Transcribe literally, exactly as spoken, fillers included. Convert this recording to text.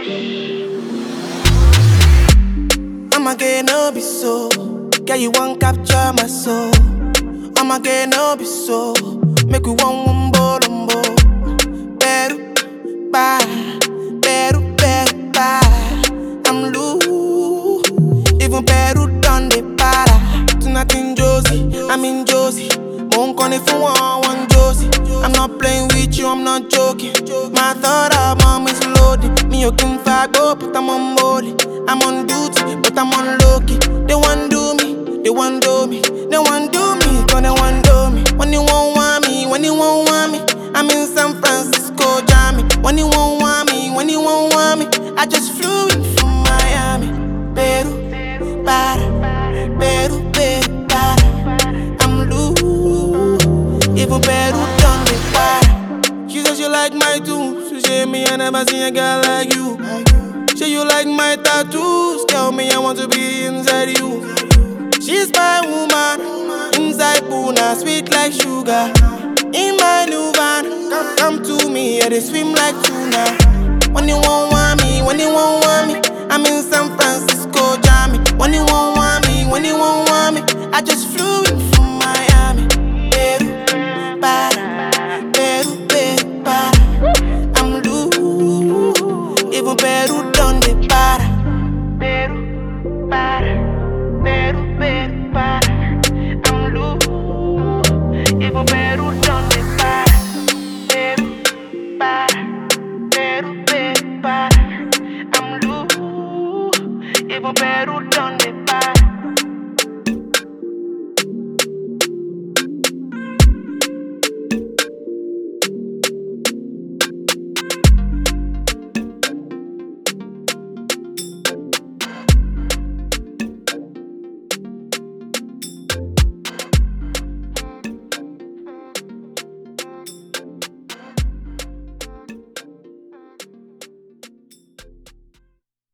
I'ma get no be so. Girl, you won't capture my soul. I'ma get no be so. Make we one wumbo lumbo. Beru, ba, beru, beru, ba. I'm loose. Even Peru done the para. Tonight in Josie, I'm in Josie. Won't call if you want one Josie. I'm not playing with you, I'm not joking. My thought of mom is loaded. Me, you can fago, but I'm on molly. I'm on duty, but I'm on low-key. They want do me, they want do me. They want do me, cause they want do me. When you won't want me, when you won't want me, I'm in San Francisco, Jammy. When you won't want me, when you won't want me, I just flew in from Miami. Peru, para, Peru, Peru, para. I'm loose, even Peru done the para. She said she like my tunes. She said me, I never seen a girl like you. Say you like my tattoos. Tell me I want to be inside you. She's my woman. Inside Puna, sweet like sugar. In my new van, come, come to me, yeah, they swim like tuna.